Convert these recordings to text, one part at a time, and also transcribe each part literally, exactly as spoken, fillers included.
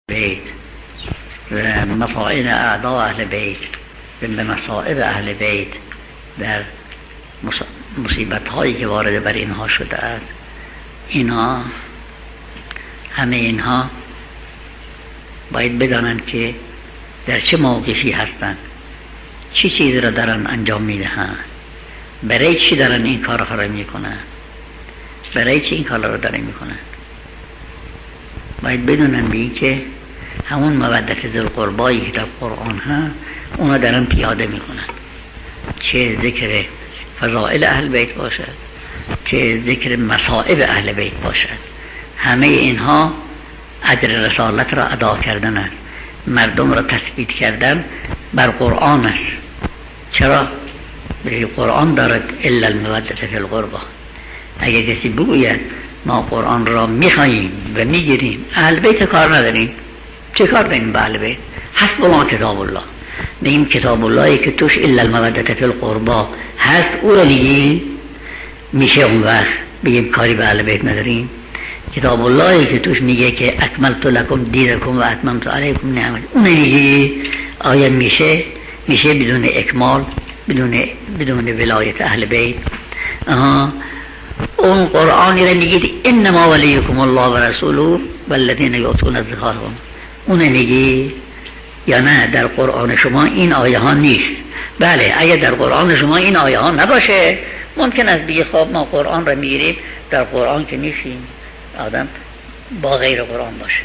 بیت و مفاعل اعضاء اهل بیت و به مصائب اهل بیت در مصیبت هایی که وارد بر اینها شده است، اینها همه اینها باید بدانند که در چه موقفی هستند، چی چیزی را دارن انجام میدهند، برای چی دارن این کارها را میکنن، برای چی این کارها را دارن میکنن. باید بدونن به این که همون مودت ذوالقربایی که در قرآن ها اونا دارن پیاده میکنن، چه ذکر فضائل اهل بیت باشد، چه ذکر مصائب اهل بیت باشد، همه اینها اجر رسالت را ادا کردن است، مردم را تثبیت کردن بر قرآن است. چرا؟ به قرآن دارد الا المودت فی القربى. اگر کسی بگوید ما قرآن را میخواییم و میگیریم، اهل بیت کار نداریم، چه کار داریم به اهل بیت؟ حسب الله کتاب الله. بگیم کتاب اللهی که توش الا المودت فی القربى هست، او را میگی میشه اون وقت بگیم کاری به اهل بیت نداریم. کتاب اللهی که توش میگه که اکملت لکم دینکم و اتممت علیکم نعمتی، اون میگی آیا میشه میشه بدون اکمال، بدون بدون ولایت اهل بیت؟ آها. اون قرآنی را میگید انما ولیکم الله و رسوله والذین یؤتون الزکات، اون میگی یا نه در قرآن شما این آیه ها نیست؟ بله، اگه در قرآن شما این آیه ها نباشه ممکن است بگی خب ما قرآن را میگیریم، در قرآن که نیستیم، آدم با غیر قرآن باشه.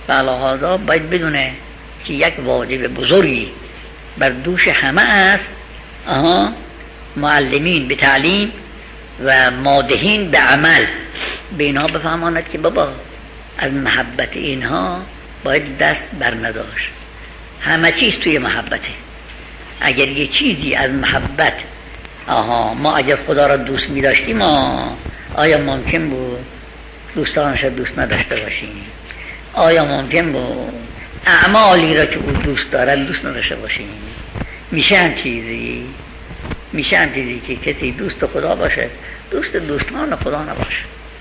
لذا باید بدونه که یک واجب بزرگی بر دوش همه است، آها، معلمین به تعلیم و مادهین به عمل، به اینها بفهماند که بابا از محبت اینها باید دست بر نداشت. همه چیز توی محبته. اگر یه چیزی از محبت، آها، ما اگر خدا را دوست می داشتیم، آیا ممکن بود دوستانش را دوست نداشته باشیم؟ آیا ممکن بود اعمالی را که او دوست دارد دوست نداشته باشیم؟ میشه هم چیزی میشه هم چیزی که کسی دوست خدا باشه دوست دوستان خدا نباشه،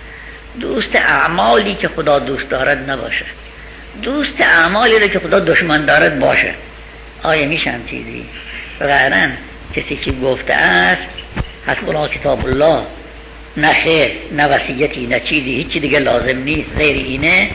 دوست اعمالی که خدا دوست دارد نباشه، دوست اعمالی را که خدا دشمن دارد باشه؟ آیا میشه هم چیزی؟ غیرن کسی که گفته است حسب الله کتاب الله، نه خیر نه وصیتی نه چیزی، هیچی دیگه لازم نیست غیر اینه،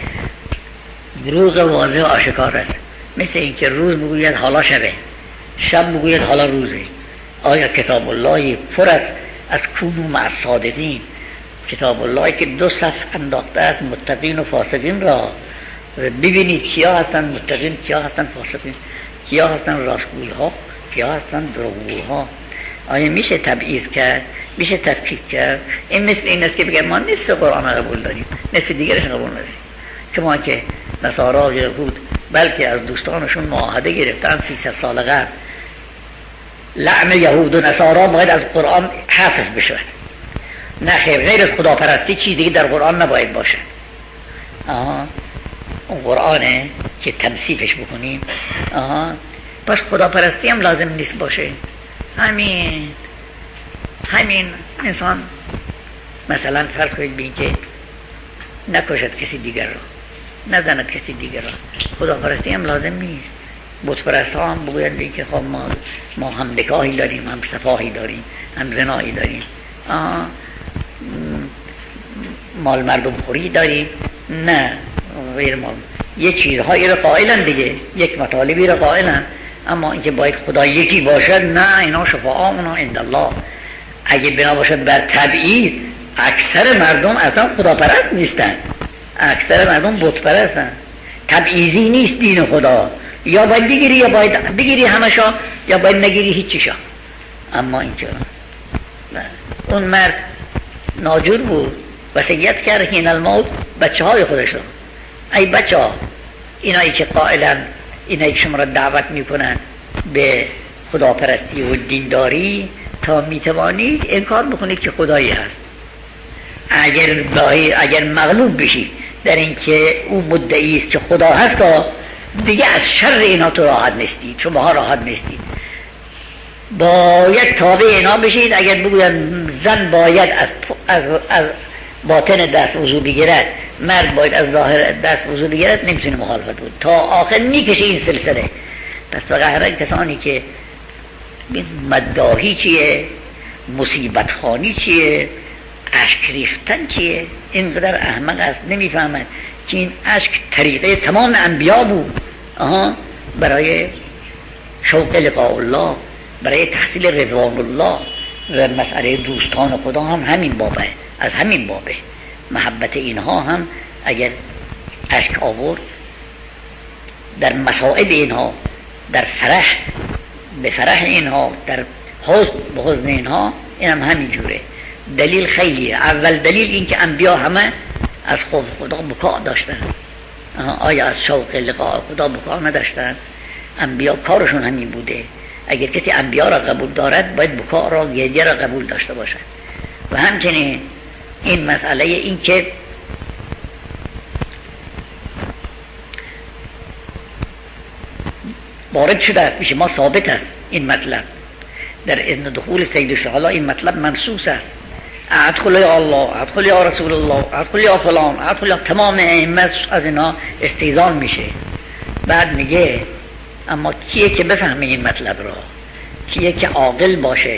روز واضح و آشکار است. مثل این که روز بگوید حالا شبه، شب بگوید حالا روزه. آیا کتاب اللهی پر است از کونو مع الصادقین، کتاب اللهی که دو صف انداخته است متقین و فاسقین را، ببینید کیا هستن متقین، کیا هستن فاسقین، کیا هستن راستگوی ها، کیا هستن دروغگوی ها. آیا میشه تبعیض کرد؟ میشه تفکیک کرد؟ این مثل این است که بگم ما نصف قرآن قبول داریم، نصف دیگرش قبول نداریم. کما که نصارا و یهود بلکه از دوستانشون معاهده گرفتن سیصد سال قبل، لعن یهود و نصارا باید از قرآن حفظ بشه، نه خیر غیر از خداپرستی چیزی در قرآن نباید باشه. آها، اون قرآنه که تنصیفش بکنیم. آها، پس خداپرستی هم لازم نیست باشه. همین همین انسان مثلا فرض کنید بین که نکشد کسی دیگر را، نزند کسی دیگر را، خداپرستی هم لازم نیست. بت پرست ها هم بگوید بین که خب ما ما هم نکاحی داریم، هم صفاحی داریم، هم زنایی داریم، آه مال مردم خوری داریم، نه غیر مال، یک چیزهایی را قائلن دیگه، یک مطالبی را قائلن، اما اینکه باید خدا یکی باشد نه، اینا شفاعاؤنا عند الله. اگه بنا باشد بر تبعیض، اکثر مردم اصلا خداپرست نیستن، اکثر مردم بت پرستن. تبعیضی نیست دین خدا، یا باید بگیری یا باید بگیری همشا، یا باید نگیری هیچیشا. اما اینجا نه. اون مرد ناجور بود، وصیت کرد که این الموت بچه های خودش رو، ای بچه ها، اینایی که قائلن، اینایی که شما را دعوت میکنن به خداپرستی و دینداری، تا میتوانید انکار بکنید که خدایی هست. اگر اگر مغلوب بشید در اینکه او مدعی است که خدا هست، دیگه از شر اینا تو راحت نیستید، شما راحت نیستید، باید تابع اینا بشید. اگر بگوید زن باید از, از, از باطن دست وضو بگیرد مرد باید از ظاهر دست وضو بگیرد، نمیتونه مخالفت بود تا آخر میکشه این سلسله. پس فقط کسانی که مداحی چیه، مصیبت خانی چیه، اشک ریختن چیه، اینقدر احمق است نمیفهمد که این اشک طریقه تمام انبیا بود. آها، برای شوق لقاء الله، برای تحصیل رضوان الله و مسئله دوستان خدا هم همین بابه، از همین بابه محبت اینها هم اگر اشک آورد در مصائب اینها، در فرح به فرح اینها، در حزن به حزن اینها، این هم همین جوره. دلیل خیلیه. اول دلیل این که انبیا همه از خوف خدا بکا داشتن. آیا از شوق لقاء خدا بکا نداشتن؟ انبیا کارشون همین بوده. اگر کسی انبیا را قبول دارد باید بکا را، گریه را قبول داشته باشد. و همچنین این مسئله این که وارد شده است پیش ما، ثابت است این مطلب در اذن دخول سید الشهدا، این مطلب منصوص است. ادخل یا الله، ادخل یا رسول الله، ادخل یا فلان، ادخل یا تمام ائمه از اینا استئذان میشه. بعد میگه اما کیه که بفهمه این مطلب را، کیه که عاقل باشه.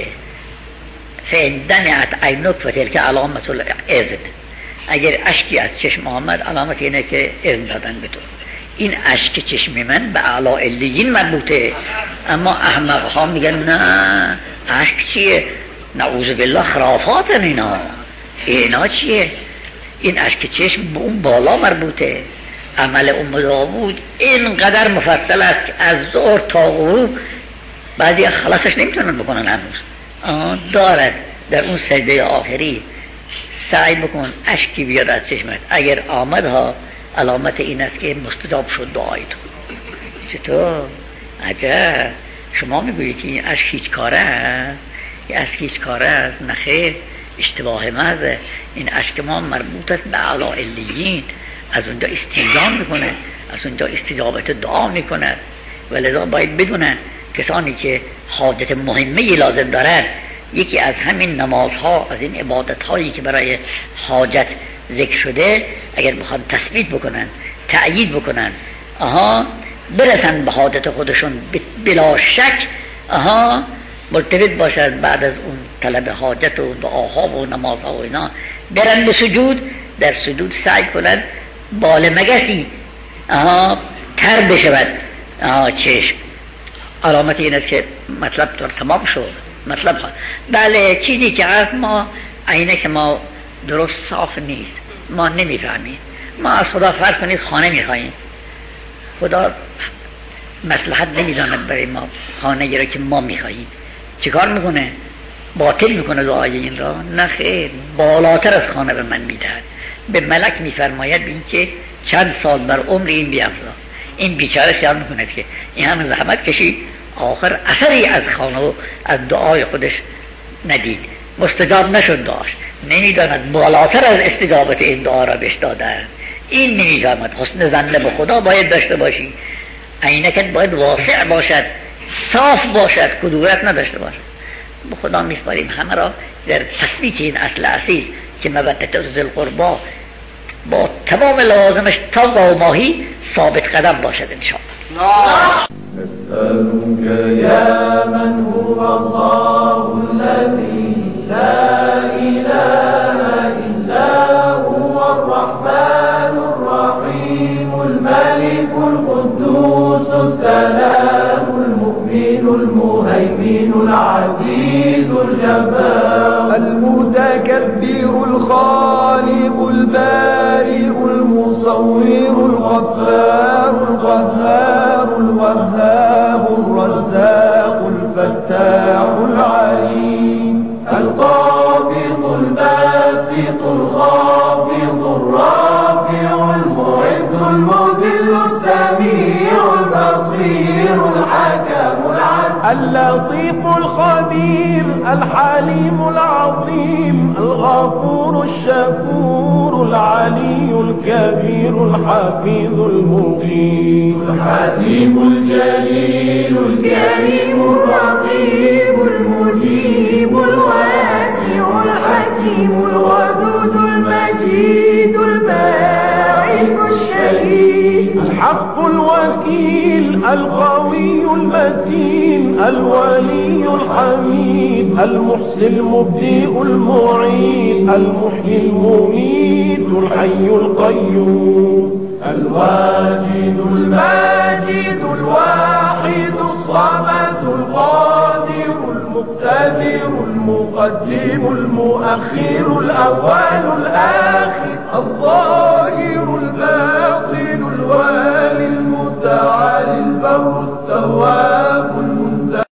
فاندمعت عینک و تلک علامت الاذن، اگر اشکی از چشم آمد علامت اینه که اذن دادن به تو. این اشک چشم من به اعلی علیین مربوطه. اما احمق ها میگن نه، اشک چیه؟ نعوذ بالله خرافات اینا. اینا چیه؟ این اشک چشم به اون بالا مربوطه. عمل ام داوود اینقدر مفصل است که از ظهر تا غروب بعضی خلاصش نمیتونن بکنن هنوز. دارد در اون سجده آخری سعی بکن اشکی بیاد از چشمت. اگر آمد ها علامت این است که مستجاب شد دعای تو. چطور؟ عجب. شما میگویید که این اشک هیچ کاره است؟ این اشک هیچ کاره است؟ نخیر، اشتباه محضه. این اشک ما مربوط است به اعلی علیین، از اونجا استیزان میکنه، از اونجا استجابت دعا میکنه. و لذا باید بدونن کسانی که حاجت مهمه لازم دارن، یکی از همین نمازها، از این عبادت هایی که برای حاجت ذکر شده، اگر بخوان تثبیت بکنن، تأیید بکنن، آها برسن به حاجت خودشون بلا شک، آها مرتبط باشد بعد از اون طلب حاجت و دعاها و نمازها و اینا، برن به سجود، در سجود سعی کنن بال مگسی آها تر بشود آها چشم. علامت این است که مطلب تمام شد. مطلب ها. بله چیزی که از ما عینه که ما درست صاف نیست، ما نمیفهمیم. ما از خدا فرض کنید خانه میخواییم، خدا مصلحت نمیداند برای ما خانه گیره که ما میخواییم، چه کار میکنه؟ باطل میکنه دعای این را؟ نه خیر، بالاتر از خانه به من میدهد. به ملک میفرماید این که چند سال بر عمر این بیافزا. این بیچاره خیال میکنه که این همه زحمت کشید، آخر اثری از خانه و از دعای خودش ندید، مستجاب نشد داشت، نمیداند بالاتر از استجابت این دعا را بهش دادن. این نمیداند. حسن ظن به خدا باید داشته باشی، عینکت باید واسع باشد، صاف باشد، کدورت نداشته باشد. به خدا میسپاریم همه را در تثبیت این اصل اصیل که مودت ذی القربا با تمام لوازمش تا گاوماهی ثابت قدم باشد انشاءالله. نسألك يا من هو الله الذي لا إله إلا هو الرحمن الرحيم الملك القدوس السلام المؤمن المهيمن العزيز الجبار المتكبر الخالق البارئ المصور الغفار القهار الوهاب الرزاق الفتاح العليم القابض الباسط الخافض الرافع المعز المذل السميع البصير الحكم العدل اللطيف الخبير الحليم العظيم الغفور الشكور العلي الكبير الحفيظ المقيم الحسيب الجليل الكريم الرقيب المجيب الواسع الحكيم الودود المجيد البارئ الوكيل القوي المتين الولي الحميد المحصي المبدئ المعيد المحيي المميت الحي القيوم الواجد الماجد الواحد الصمد القادر المقتدر المقدم المؤخر الأول الآخر الظاهر